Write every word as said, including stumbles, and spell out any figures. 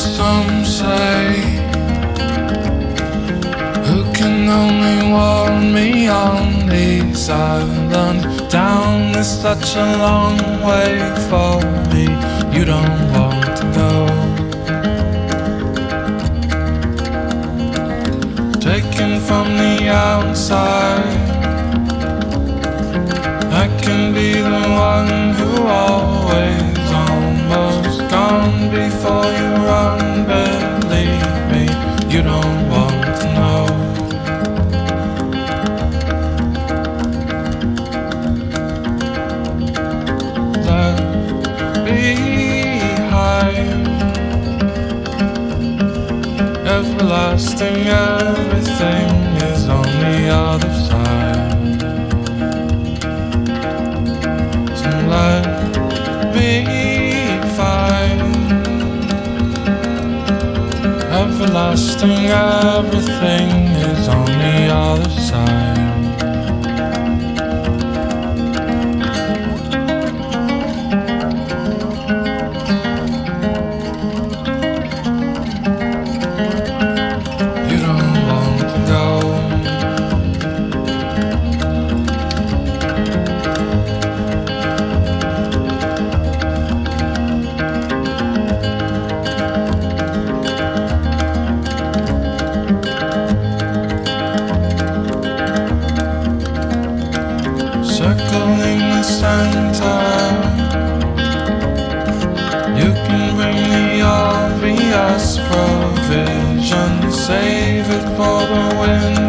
Some say, who can only warn me on these islands? Down is such a long way for me. You don't want to go. Taken from the outside, I can be the one who always almost gone before you run. Believe me, you don't want to know. Left behind, everlasting, everything is on the other side. So let me find everlasting, everything is on the other side. You don't want to go. Circling the center, you can bring the obvious provision, save it for the wind.